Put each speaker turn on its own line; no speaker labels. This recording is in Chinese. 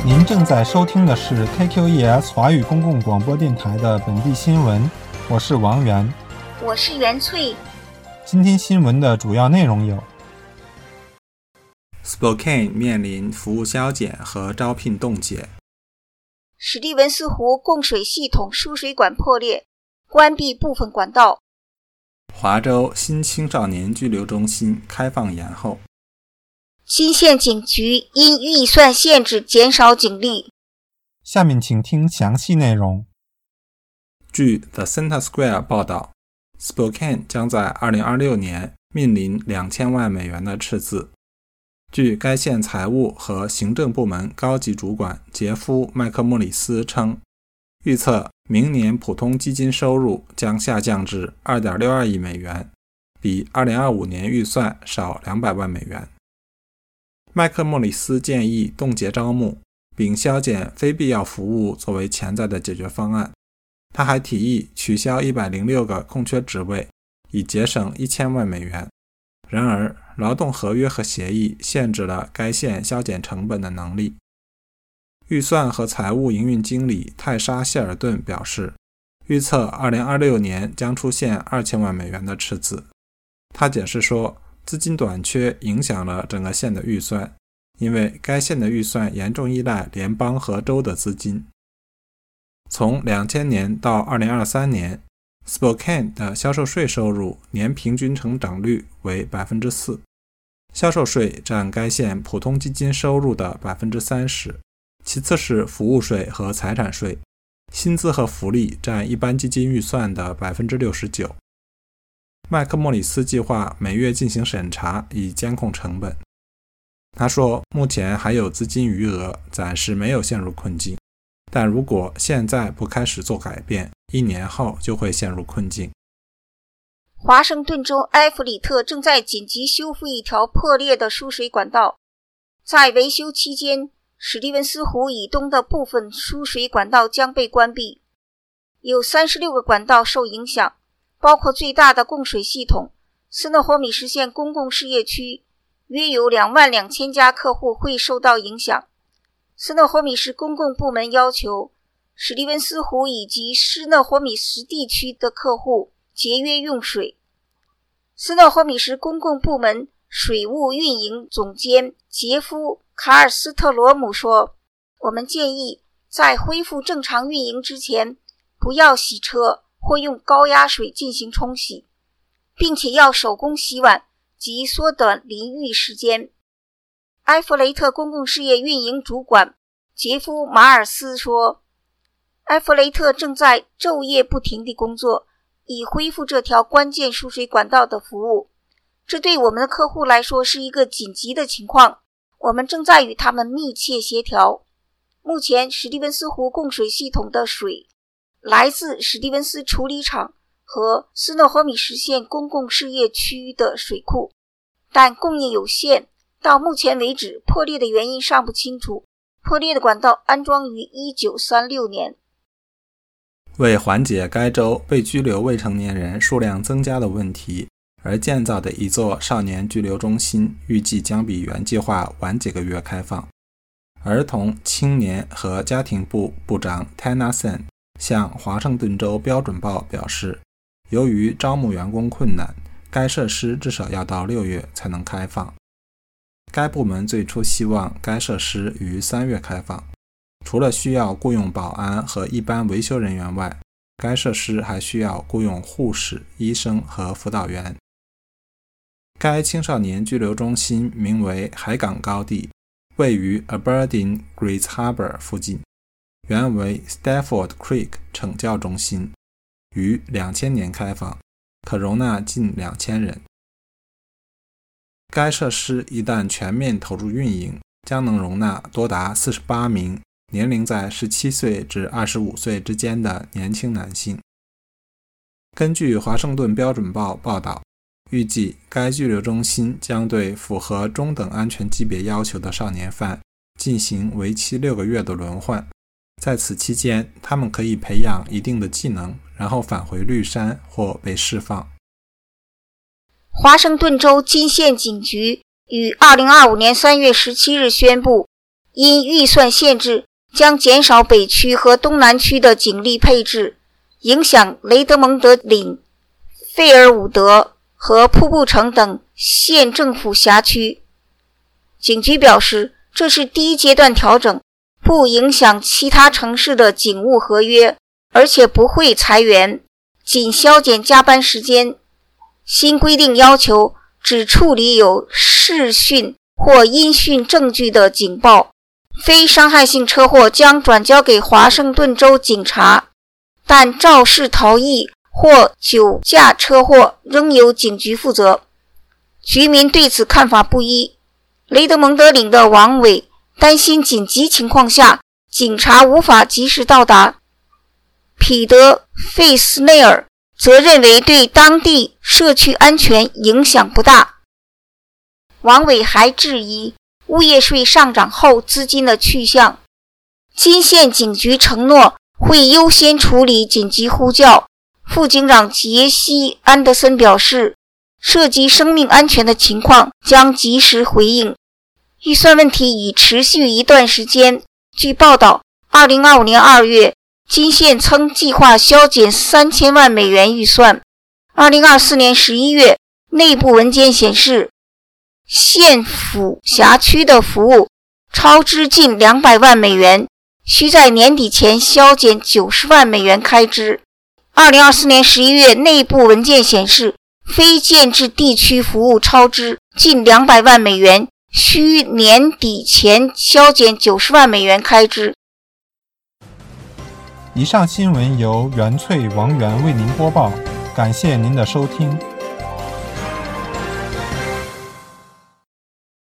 您正在收听的是 KQES 华语公共广播电台的本地新闻，我是王源，
我是袁翠。
今天新闻的主要内容有
Spokane 面临服务削减和招聘冻结，
史蒂文斯湖供水系统输水管破裂，关闭部分管道。
华州新青少年拘留中心开放延后，
金县警局因预算限制减少警力。
下面请听详细内容。
据 The Center Square 报道， Spokane 将在2026年面临$2000万的赤字。据该县财务和行政部门高级主管杰夫·麦克莫里斯称，预测明年普通基金收入将下降至$2.62亿，比2025年预算少$200万。麦克莫里斯建议冻结招募，并削减非必要服务作为潜在的解决方案。他还提议取消106个空缺职位，以节省$1000万。然而，劳动合约和协议限制了该县削减成本的能力。预算和财务营运经理泰莎·谢尔顿表示，预测2026年将出现$2000万的赤字。他解释说，资金短缺影响了整个县的预算，因为该县的预算严重依赖联邦和州的资金。从2000年到2023年， Spokane 的销售税收入年平均成长率为 4%， 销售税占该县普通基金收入的 30%， 其次是服务税和财产税，薪资和福利占一般基金预算的 69%。麦克莫里斯计划每月进行审查，以监控成本。他说，目前还有资金余额，暂时没有陷入困境，但如果现在不开始做改变，1年后就会陷入困境。
华盛顿州埃弗里特正在紧急修复一条破裂的输水管道，在维修期间，史蒂文斯湖以东的部分输水管道将被关闭，有36个管道受影响，包括最大的供水系统斯诺霍米什县公共事业区，约有22000家客户会受到影响。斯诺霍米什公共部门要求史蒂文斯湖以及斯诺霍米什地区的客户节约用水。斯诺霍米什公共部门水务运营总监杰夫·卡尔斯特罗姆说，我们建议在恢复正常运营之前，不要洗车或用高压水进行冲洗，并且要手工洗碗及缩短淋浴时间。埃弗雷特公共事业运营主管杰夫·马尔斯说，埃弗雷特正在昼夜不停地工作，以恢复这条关键输水管道的服务。这对我们的客户来说是一个紧急的情况，我们正在与他们密切协调。目前，史蒂文斯湖供水系统的水来自史蒂文斯处理厂和斯诺霍米什县公共事业区的水库，但供应有限。到目前为止，破裂的原因尚不清楚。破裂的管道安装于1936年。
为缓解该州被拘留未成年人数量增加的问题而建造的一座少年拘留中心，预计将比原计划晚几个月开放。儿童、青年和家庭部部长 Tana Sen 向华盛顿州标准报表示，由于招募员工困难，该设施至少要到6月才能开放。该部门最初希望该设施于3月开放。除了需要雇用保安和一般维修人员外，该设施还需要雇用护士、医生和辅导员。该青少年拘留中心名为海港高地，位于 Aberdeen Grace Harbor 附近，原为 Stafford Creek 惩教中心，于2000年开放，可容纳近2000人。该设施一旦全面投入运营，将能容纳多达48名年龄在17岁至25岁之间的年轻男性。根据华盛顿标准报报道，预计该拘留中心将对符合中等安全级别要求的少年犯进行为期6个月的轮换。在此期间，他们可以培养一定的技能，然后返回绿山或被释放。
华盛顿州金县警局于2025年3月17日宣布， 因预算限制，将减少北区和东南区的警力配置，影响雷德蒙德岭、费尔伍德和瀑布城等县政府辖区。警局表示，这是第一阶段调整，不影响其他城市的警务合约，而且不会裁员，仅削减加班时间。新规定要求只处理有视讯或音讯证据的警报，非伤害性车祸将转交给华盛顿州警察，但肇事逃逸或酒驾车祸仍由警局负责。居民对此看法不一。雷德蒙德岭的王伟担心紧急情况下警察无法及时到达，彼得·费斯内尔则认为对当地社区安全影响不大。王伟还质疑物业税上涨后资金的去向。金县警局承诺会优先处理紧急呼叫。副警长杰西·安德森表示，涉及生命安全的情况将及时回应。预算问题已持续一段时间。据报道，2025年2月，金县曾计划削减3000万美元预算。2024年11月，内部文件显示，县府辖区的服务超支近200万美元，需在年底前削减90万美元开支。2024年11月，内部文件显示，非建制地区服务超支近200万美元，需年底前削减90万美元开支。
以上新闻由袁翠、王源为您播报，感谢您的收听。